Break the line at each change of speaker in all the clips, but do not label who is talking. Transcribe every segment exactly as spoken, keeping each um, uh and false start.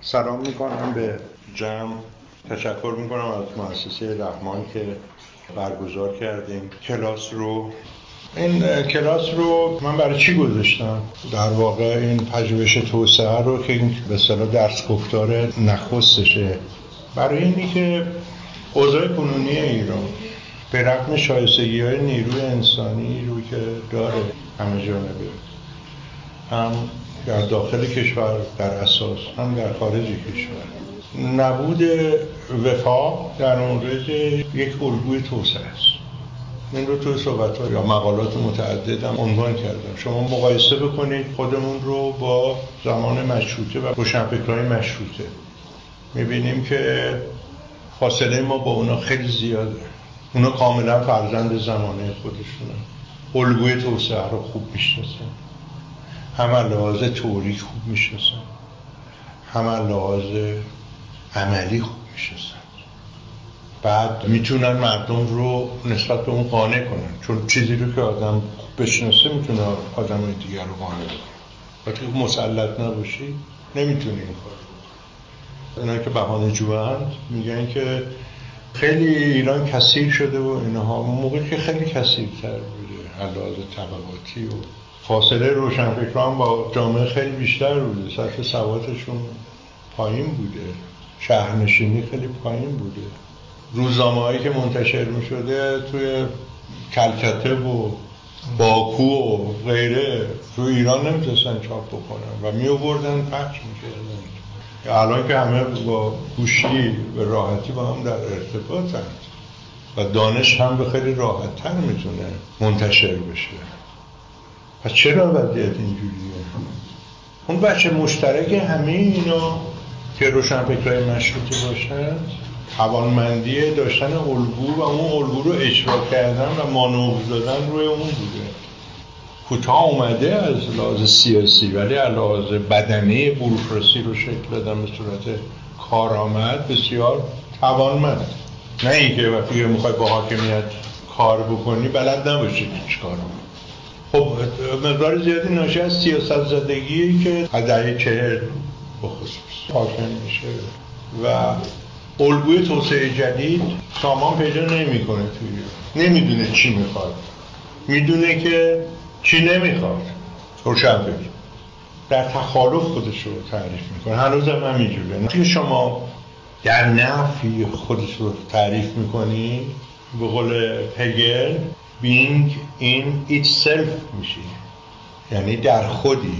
سلام میکنم به جمع. تشکر میکنم از مؤسسه رحمان که برگزار کردیم کلاس رو. این کلاس رو من برای چی گذاشتم؟ در واقع این پژوهش توسعه رو که این به اصطلاح درس گفتار نخستشه، برای اینی که اوضاع کنونی ایران به رغم شایستگی‌های نیروی انسانی رو که داره همه جانبه، هم در داخل کشور در اساس هم در خارج کشور، نبود وفاق در مورد یک الگوی توسعه است. این رو توی صحبت‌ها یا مقالات متعددم عنوان کردم. شما مقایسه بکنید خودمون رو با زمان مشروطه و روشنفکرهای مشروطه، می‌بینیم که فاصله ما با اونا خیلی زیاده. اونا کاملا فرزند زمانه خودشونن، الگوی توسعه رو خوب می‌شناسن، هم لحاظ تئوریک خوب می‌شناسن، هم لحاظ عملی خوب می‌شناسن. بعد میتونن مردم رو نسبت به اون قانع کنن، چون چیزی رو که آدم بشناسه میتونه آدم دیگر رو قانع کنه. وقتی مسلط نباشی نمیتونی این کار رو. اینا که بهانه جوهند میگن که خیلی ایران کثیر شده و اینها، اون موقعی که خیلی کثیرتر بوده، لحاظ طبقاتی و فاصله روشنفکران با جامعه خیلی بیشتر بوده، سطح سوادشون پایین بوده، شهرنشینی خیلی پایین بوده. روزنامه‌هایی که منتشر می‌شده توی کلکته و باکو و غیره توی ایران نمی‌تونستن چاپ بکنن و می‌آوردن پخش می‌کردن. الان که همه با گوشی به راحتی با هم در ارتباطن و دانش هم به خیلی راحت‌تر می‌تونه منتشر بشه. پس چرا وضعیت اینجوریه؟ اون بچه مشترک همه اینا که روشنفکرهای مشروطه باشن، توانمندی داشتن الگو و اون الگو رو اجرا کردن و مانور دادن روی اون بوده. کوتاه اومده از لحاظ سیاسی، ولی از لحاظ بدنی بوروکراسی رو شکل دادن به صورت کارآمد، بسیار توانمند. نه اینکه وقتی میخوای با حاکمیت کار بکنی بلد نباشی هیچ کار بکنی. خب مقدار زیادی ناشی از سیاست زدگی که از دهه چهل بخصوص حاکم میشه و الگوی توسعه جدید سامان پیدا نمیکنه توی، نمیدونه چی میخواد، میدونه که چی نمیخواد. روشنفکر در تخالف خودش رو تعریف میکنه، هنوز هم همینجوره. وقتی شما در نفی خودش رو تعریف میکنی، به قول هگل being in itself میشی، یعنی در خودی،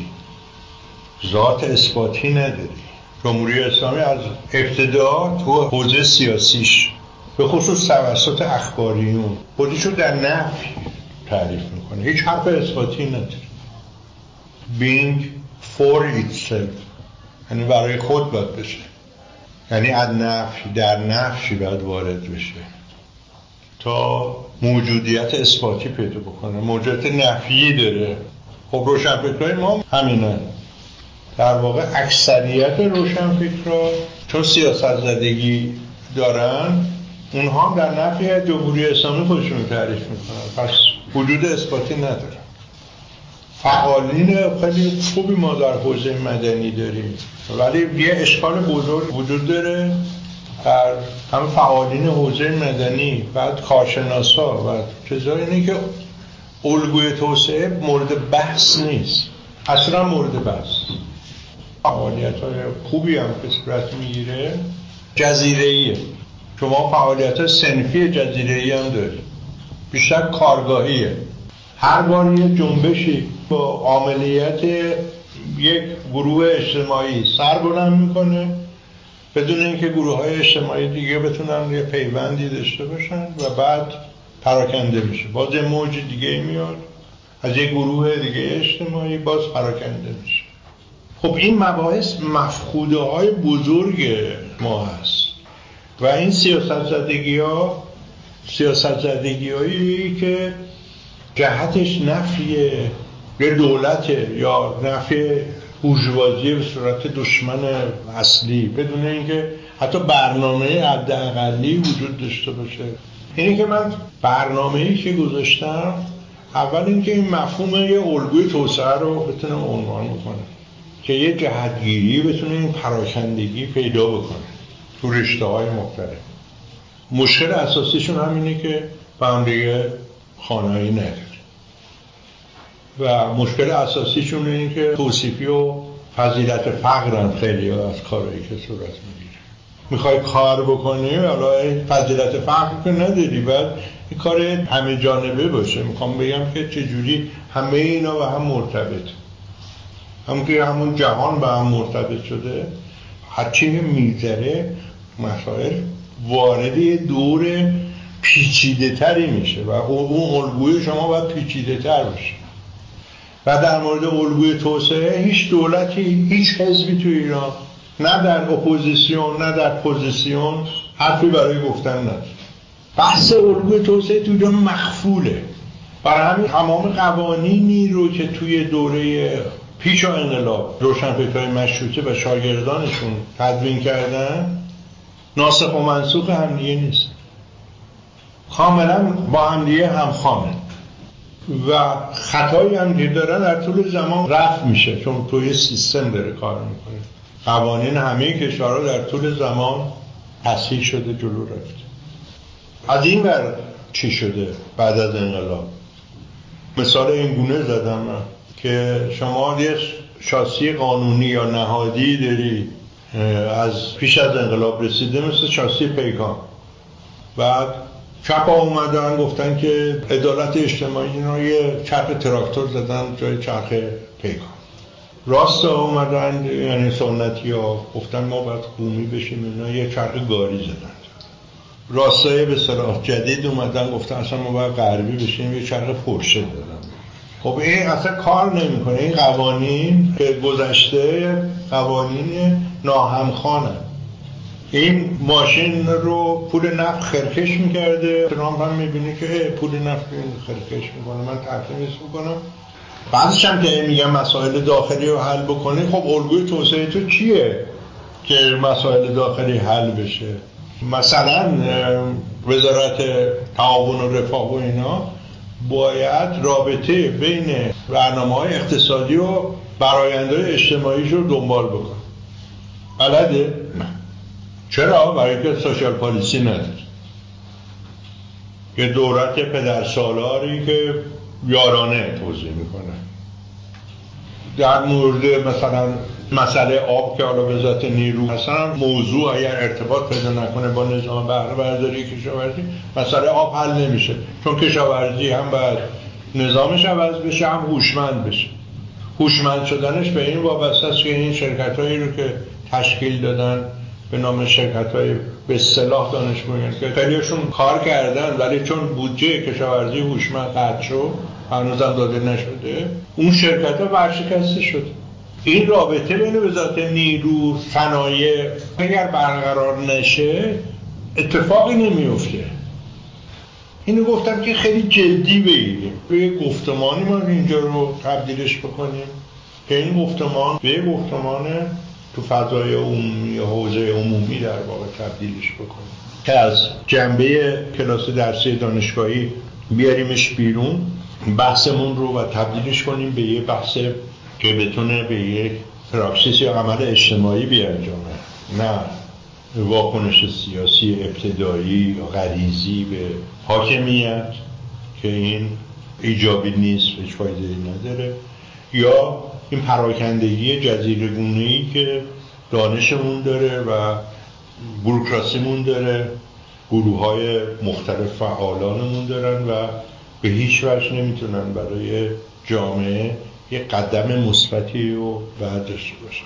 ذات اثباتی نداری. جمهوری اسلامی از ابتدا تو حوزه سیاسیش به خصوص توسط اخباریون خودشو در نفی تعریف میکنه، هیچ حرف اثباتی نداره. being for itself، یعنی برای خود باید بشه، یعنی از نفی در نفی باید وارد بشه تا موجودیت اثباتی پیدا بکنه. موجودیت نفیی داره. خب روشنفکرهای ما همینه. در واقع اکثریت روشنفکرها چون سیاست زدگی دارن، اونها هم در نفی جمهوری اسلامی خودشون رو تعریف میکنن، پس وجود اثباتی نداره. فعالین خیلی خوبی ما در حوزه مدنی داریم، ولی یه اشکال بزرگ وجود داره در هم فعالین حوزه مدنی، بعد کارشناسا و چیزایی، اینه که الگوی توسعه مورد بحث نیست، اصلا مورد بحث. فعالیت‌های خوبی هم که صورت میگیره جزیره‌ایه. شما فعالیت صنفی جزیره‌ای هم دارید، بیشتر کارگاهیه. هر بار یه جنبشی با عملیات یک گروه اجتماعی سر بلند میکنه بدون اینکه گروه‌های اجتماعی دیگه بتونن یه پیوندی داشته باشن و بعد پراکنده میشه. باز یه موج دیگه میاد از یک گروه دیگه اجتماعی، باز پراکنده میشه. خب این مباحث مفقوده های بزرگ ما هست و این سیاست زدگی ها سیاست زدگی هایی که جهتش نفی یه دولت یا نفی بورژوازی به صورت دشمن اصلی، بدون اینکه حتی برنامه حداقلی وجود داشته باشه. اینی که من برنامه‌ای که گذاشتم، اول اینکه این مفهوم یه الگوی توسعه رو بتونم عنوان بکنم که یه جهتگیری بتونه این پراکندگی پیدا بکنه تو رشته‌های مختلف. مشکل اساسیشون همینه که به هم دیگه خانه‌ای نداره و مشکل اساسیشون اینه که توصیفی و فضیلت فقرن خیلی از کارهایی که صورت میگیره. میخوای کار بکنی، حالا فضیلت فقر که نداری، بعد این کار همه جانبه باشه. میخوام بگم که چجوری همه اینا به هم مرتبط، همون که همون جهان به هم مرتبط شده، هرچی میگذره مسائل وارد یه دور پیچیده تری میشه و اون الگوی شما باید پیچیده تر باشه. و در مورد الگوی توسعه هیچ دولتی، هیچ حزبی تو ایران نه در اپوزیسیون نه در پوزیسیون حرفی برای گفتن نداره. بحث الگوی توسعه تو ایران مخفوله. برای همین تمام قوانینی رو که توی دوره پیش و انقلاب روشنفکرای مشروطه و شاگردانشون تدوین کردن ناسخ و منسوخ همدیگه نیست، کاملا با همدیگه همخوانه و خطایی هم که دارن در طول زمان رفع میشه، چون توی سیستم داره کار میکنه. قوانین همه کشورها در طول زمان تصحیح شده، جلو رفته. از این ور چی شده بعد از انقلاب؟ مثال اینگونه زدم من که شما یه شاسی قانونی یا نهادی داری از پیش از انقلاب رسیده، مثل شاسی پیکان. بعد چپ اومدن گفتن که عدالت اجتماعی، اینا یه چرخ تراکتور زدن جای چرخ پیکان. راست اومدن یعنی سنتی ها گفتن ما باید قومی بشیم، اینا یه چرخ گاری زدن. راستای به صلاح جدید اومدن گفتن اصلا ما باید غربی بشیم، یه چرخ پرشه دادن. خب این اصلا کار نمیکنه. این قوانین که گذشته قوانین ناهمخوانه. این ماشین رو پول نفت خرکش میکرده، ترامپ هم میبینه که پول نفت خرکش میکنه، من تحریمش میکنم. بعدش هم که میگم مسائل داخلی رو حل بکنی، خب الگوی توسعه تو چیه که مسائل داخلی حل بشه؟ مثلا وزارت تعاون و رفاه و اینا باید رابطه بین برنامه‌های اقتصادی و فرآیندهای اجتماعیش رو دنبال بکنه. بلده؟ نه. چرا؟ برای که سوشال پالیسی نداره. یه دولت پدرسالاری که یارانه توزیع میکنه. در مورد مثلا مسئله آب که حالا وزارت نیرو مثلا موضوع اگر ارتباط پیدا نکنه با نظام بهره برداری کشاورزی، مسئله آب حل نمیشه، چون کشاورزی هم باید نظامش عوض بشه هم هوشمند بشه. هوشمند شدنش به این وابسته است که این شرکتایی رو که تشکیل دادن به نام شرکت‌های به اصطلاح دانش بنیان که خیلیشون کار کردن ولی چون بودجه کشاورزی هوشمند قطع شد هنوزم داده نشده، اون شرکت‌ها ورشکسته شد. این رابطه بین وزارت نیرو صنایع اگر برقرار نشه اتفاقی نمیفته. اینو گفتم که خیلی جدی بگیریم، به یه گفتمانی ما اینجا رو تبدیلش بکنیم که این گفتمان به یه گفتمان تو فضای عمومی، حوزه عمومی در واقع تبدیلش بکنیم که از جنبه کلاس درسی دانشگاهی بیاریمش بیرون، بحثمون رو و تبدیلش کنیم به یه بحث که بتونه به یک پراکسیس یا عمل اجتماعی بیانجامه، نه واکنش سیاسی ابتدایی یا غریزی به حاکمیت که این ایجابی نیست، هیچ فایده‌ای نداره، یا این پراکندگی جزیره‌گونه‌ای که دانشمون داره و بوروکراسیمون داره، گروه‌های مختلف فعالانمون دارن و به هیچ وجه نمیتونن برای جامعه یه قدم مثبتی رو برداشته باشن.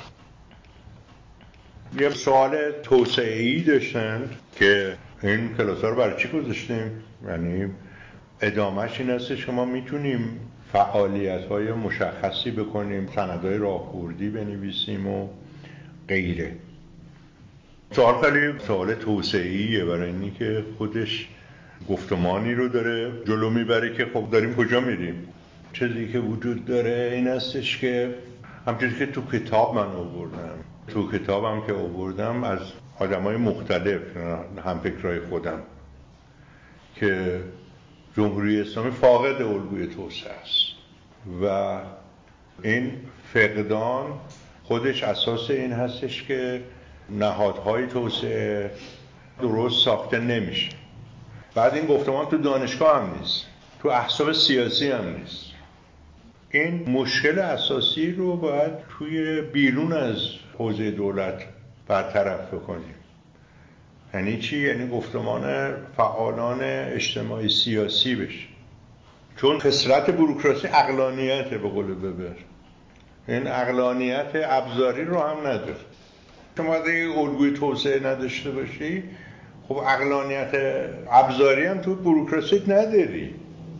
یه سوال توسعه‌ای داشتن که این کلاس‌ها رو برای چی گذاشتیم؟ یعنی ادامهش این هستش که ما میتونیم فعالیت‌های مشخصی بکنیم، سندهای راهبردی بنویسیم و غیره. سوال خیلی سوال توسعه‌ایه برای اینی که خودش گفتمانی رو داره جلو میبره که خب داریم کجا میریم. چیزی که وجود داره این هستش که همچنین که تو کتاب من آوردم، تو کتابم که آوردم از آدمای مختلف همفکرای خودم که جمهوری اسلامی فاقد الگوی توسعه است و این فقدان خودش اساس این هستش که نهادهای توسعه درست ساخته نمیشه. بعد این گفتمان تو دانشگاه هم نیست، تو احزاب سیاسی هم نیست. این مشکل اساسی رو باید توی بیرون از حوزه دولت برطرف بکنیم. یعنی چی؟ یعنی گفتمان فعالان اجتماعی سیاسی بشه. چون خسارت بوروکراسی عقلانیته به قول ببر. این عقلانیت ابزاری رو هم نداره. شما اگه الگوی توسعه نداشته باشی، خب عقلانیت ابزاری هم تو بوروکراسی نداری.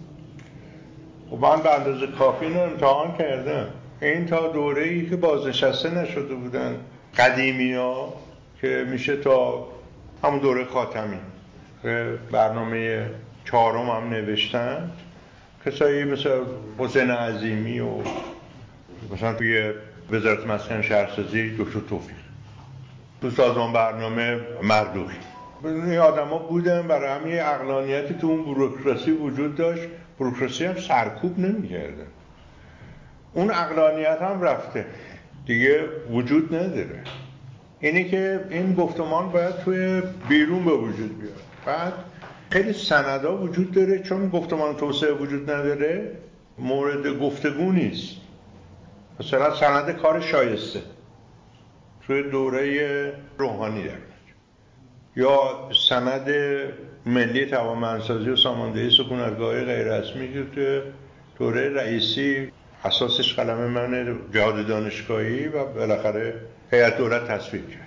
خب من به اندازه کافی اینو امتحان کردم. این تا دوره‌ای که بازنشسته نشده بودن قدیمی‌ها که میشه تا همون دوره خاتمی برنامه چهارم هم نوشتن، کسایی مثل حسین عظیمی و مثلا توی وزارت مسکن شهرسازی دکتر توفیق، تو سازمان برنامه مردوخی، این آدما بودن. برای همین عقلانیتی تو اون بوروکراسی وجود داشت. بوروکراسی هم سرکوب نمی‌کرده. اون عقلانیت هم رفته دیگه، وجود نداره. اینی که این گفتمان باید توی بیرون به وجود بیاد. بعد خیلی سندها وجود داره، چون گفتمان توسعه وجود نداره مورد گفتگو نیست. مثلا سند کار شایسته توی دوره روحانی در یا سند ملی توانمندسازی و ساماندهی سکونتگاه‌های غیر رسمی که توی دوره رئیسی اساسش قلم من جهاد دانشگاهی و بالاخره هیئت دولت تصویب کرد.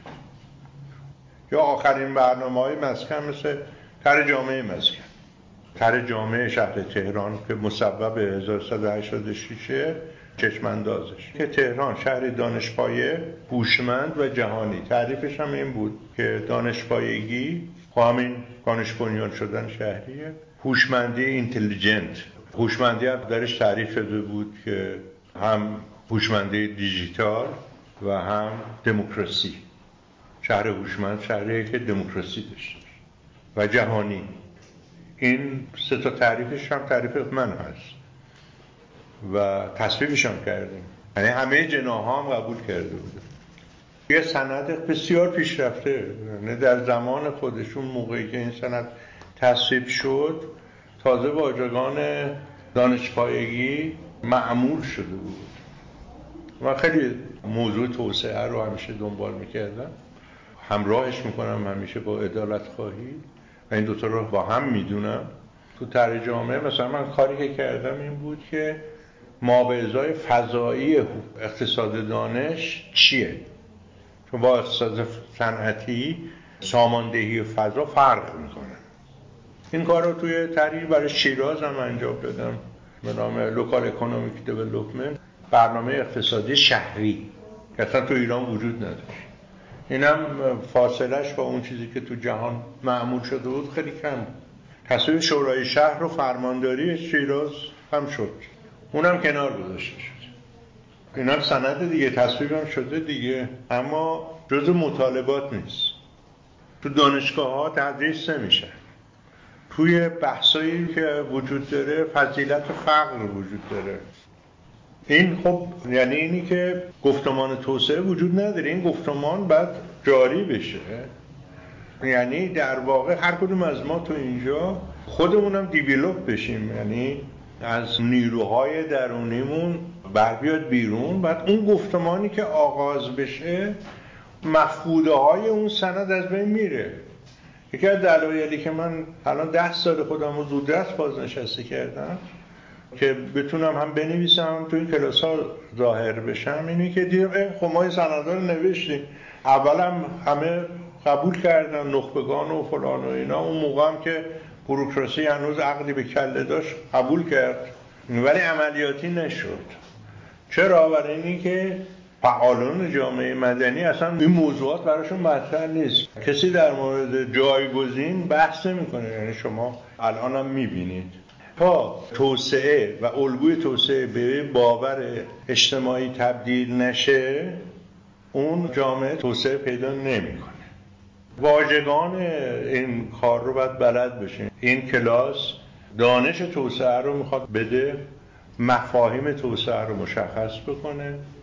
یا آخرین برنامه‌های مسکن مثل طرح جامعه مسکن، طرح جامعه شهر تهران که مصوب هزار و سیصد و هشتاد و شش چشماندازش که تهران شهر دانشپایه، هوشمند و جهانی. تعریفش هم این بود که دانشپایگی همین دانش بنیان شدن شهریه، هوشمندی اینتلیجنت، هوشمندی هم درش تعریف شده بود که هم هوشمندی دیجیتال و هم دموکراسی. شهر هوشمند شهریه که دموکراسی داشته و جهانی. این سه تا تعریفش هم تعریف من هست و تصویبش هم کردیم، یعنی همه جناح‌ها هم قبول کرده بوده. یه سند بسیار پیشرفته، یعنی در زمان خودشون موقعی که این سند تصویب شد تازه واژگان دانشپایگی معمول شده بود. من خیلی موضوع توسعه رو همیشه دنبال میکردم، همراهش میکنم همیشه با عدالت خواهی و این دوتا رو با هم میدونم. تو طرح جامعه مثلا من کاری که کردم این بود که ما به ازای فضایی اقتصاد دانش چیه؟ چون با اقتصاد صنعتی ساماندهی فضا فرق میکنه. این کار رو توی طرحی برای شیراز هم انجام دادم به نام لوکال اکونومیک دیولپمنت، برنامه اقتصادی شهری که اصلا تو ایران وجود نداشت. اینم فاصلش با اون چیزی که تو جهان معمول شده بود خیلی کم. تصویب شورای شهر و فرمانداری شیراز هم شد، اونم کنار گذاشته شد. اینم سند دیگه، تصویبم شده دیگه، اما جزء مطالبات نیست. تو دانشگاه ها تدریس نمیشه. توی بحثایی که وجود داره فضیلت فقر وجود داره. این خب یعنی اینی که گفتمان توسعه وجود نداره. این گفتمان باید جاری بشه. یعنی در واقع هر کدوم از ما تو اینجا خودمونم دیولپ بشیم، یعنی از نیروهای درونیمون بر بیاد بیرون. بعد اون گفتمانی که آغاز بشه مفقوده های اون سند از بین میره. یکی از دلایلی که من الان ده سال خودم رو زودرس بازنشسته کردم که بتونم هم بنویسم هم تو این کلاس ها ظاهر بشم اینه که دیدم خب ما این سندا رو نوشتیم، اولم همه قبول کردن، نخبگان و فلان و اینا. اون موقع هم که بوروکراسی هنوز عقلی به کله داشت قبول کرد، ولی عملیاتی نشد. چرا؟ برای اینی که فعالان جامعه مدنی اصلا این موضوعات براشون مطرح نیست. کسی در مورد جایگزین بحث نمی‌کنه. یعنی شما الان هم می‌بینید تا توسعه و الگوی توسعه به باور اجتماعی تبدیل نشه اون جامعه توسعه پیدا نمی‌کنه. واژگان این کار رو باید بلد بشین. این کلاس دانش توسعه رو میخواد بده، مفاهیم توسعه رو مشخص بکنه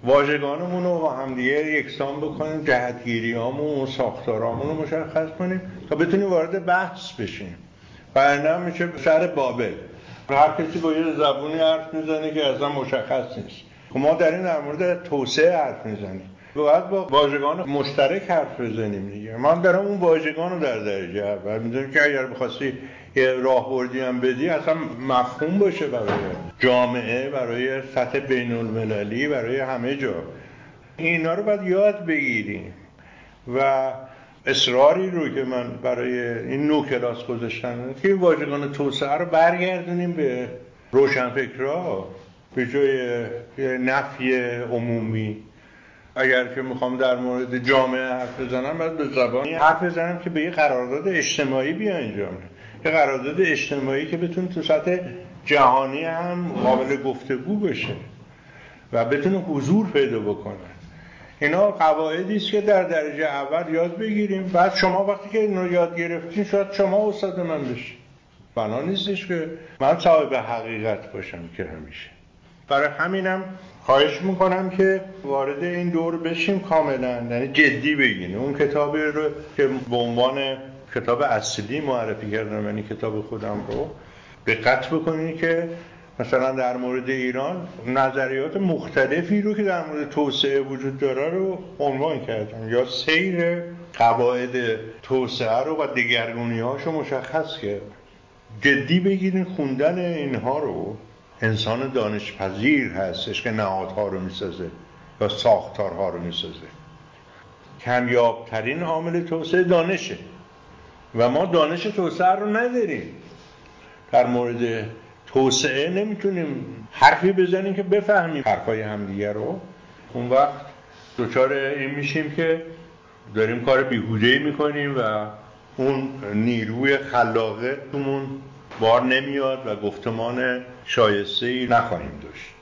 واژگانمون رو با همدیگه یکسان بکنیم، جهتگیریامون و ساختارامون رو مشخص کنیم تا بتونیم وارد بحث بشیم. وگرنه میشه شهر بابل، هر کسی با یه زبونی حرف میزنه که اصلا مشخص نیست. ما در این در مورد توسعه حرف میزنیم، باید با واژگان مشترک حرف بزنیم دیگه. من دارم اون واژگان رو در درجه اول میذارم که اگر بخواستی یه راهبردی هم بدی اصلا مفهوم باشه برای جامعه، برای سطح بین المللی، برای همه جا. اینا رو باید یاد بگیریم و اصراری رو که من برای این نو کلاس گذاشتم که این واژگان توسعه رو برگردونیم به روشنفکرها به جای نفی عمومی. اگر که میخوام در مورد جامعه حرف بزنم باید به زبانی حرف بزنم که به یه قرارداد اجتماعی بیا انجام، یه قرارداد اجتماعی که بتونه تو سطح جهانی هم قابل گفتگو بشه و بتونه حضور پیدا بکنه. اینا قواعدی است که در درجه اول یاد بگیریم. بعد شما وقتی که اینو یاد گرفتین شاید شما استاد من بشید. بنا نیستش که من صاحب حقیقت باشم که همیشه. برای همینم خواهش میکنم که وارد این دور بشیم کاملا، یعنی جدی بگین. اون کتابی رو که به عنوان کتاب اصلی معرفی کردم، یعنی کتاب خودم رو، دقت بکنید که مثلا در مورد ایران نظریات مختلفی رو که در مورد توسعه وجود داره رو عنوان کردم، یا سیر قواعد توسعه رو و دگرگونی‌هاشو مشخص کردم. جدی بگیرین خوندن اینها رو. انسان دانشپذیر هستش که نهادها رو میسازه یا ساختارها رو میسازه. کمیابترین عامل توسعه دانشه و ما دانش توسعه رو نداریم. در مورد توسعه نمیتونیم حرفی بزنیم که بفهمیم حرفای همدیگه رو. اون وقت دچار این میشیم که داریم کار بیهوده‌ای میکنیم و اون نیروی خلاقه تومون بار نمیاد و گفتمان شایسته‌ای نخواهیم داشت.